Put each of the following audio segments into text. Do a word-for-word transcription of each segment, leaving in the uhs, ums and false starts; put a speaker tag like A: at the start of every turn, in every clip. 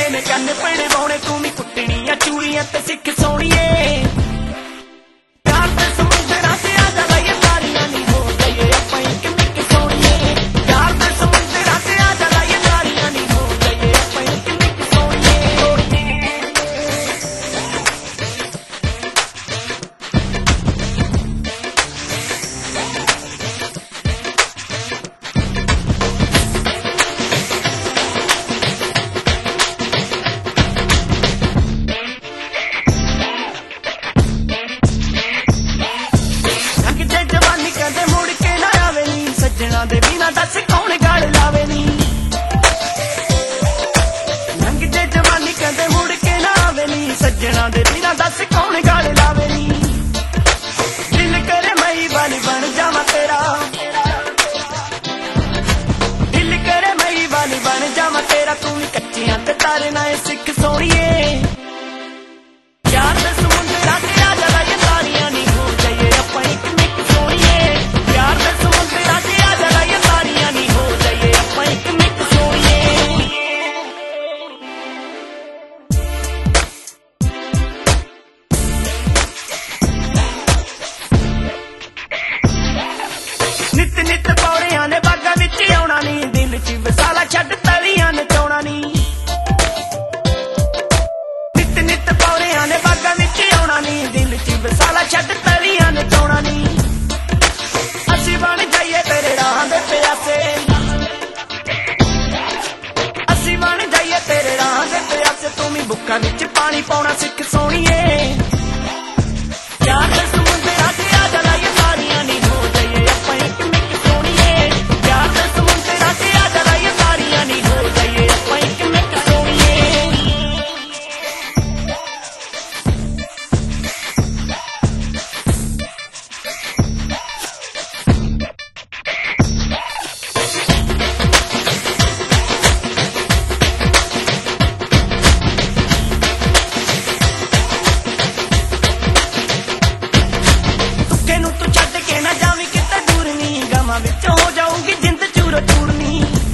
A: ले ने कन्न पड़वाने तू भी कुट्टनियां चूड़ियां ते सिख सोनिए प्यार दे समुंदरां ते आ जा लाइए तारियां नी हो जाइए आपां इक मिक सोनिए प्यार दे समुंदरां ते आ जा लाइए तारियां नी हो जाइए आपां इक मिक सोनिए सज्जना दे बिना दस कौन गाल लावे नी लंघ जे जवानी कहंदे मुड़ के ना आवे नी सज्जना दे बिना दस कौन गाल लावे नी दिल करे मई वाली बन जावां तेरा दिल करे मई वाली बन जावां तेरा तू भी कच्चियां ते तारे ना सिख सोनिए प्यार दे समुंदरां ते आ जा लाइए तारियां नी हो जाइए आपां इक मिक सोनिए प्यार दे समुंदरां ते आ जा लाइए तारियां नी हो जाइए आपां इक मिक सोनिए नित नित पौड़ियां ने बागां विच आउणा नी दिल च वसाला छड्ड तलियां नचाउणा नी नित नित पौड़ियां ने बागां विच आउणा नी दिल च वसाला छड्ड तलियां नचाउणा नी असीं बण जाइए तेरे राह दे प्यासे असीं बण जाइए तेरे राह दे प्यासे तू भी बुक्कां विच पानी पाउणा सिख सोनिए प्यार दे समुंदरां ते आ जा लाइए तारियां नी हो जाइए आपां इक मिक सोनिए प्यार दे समुंदरां ते आ जा लाइए तारियां नी हो जाइए आपां इक मिक सोनिए विच हो जाऊंगी जिंद चूरो चूरनी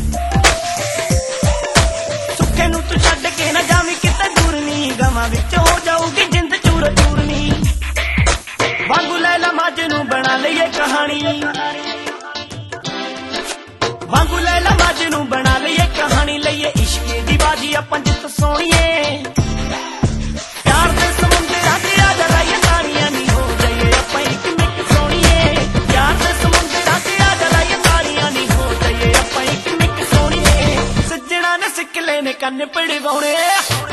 A: सुखे नू तू छड्ड के ना जावीं किते दूर नी गवां विच हो जाऊंगी जिंद चूरो चूरनी वांगू लैला मजनू बना लईए कहानी वांगू लैला मजनू बना लईए कहानी लईए इश्क दी बाजी आपां जित सोनिए प्यार दे समुंदरां ते आ जा लाइए तारियां नी हो जाइए आपां इक मिक सोनिए प्यार दे समुंदरां ते आ जा लाइए तारियां नी हो जाइए आपां इक मिक सोनिए सज्जणा ने सिख ले ने कन्न पड़वाने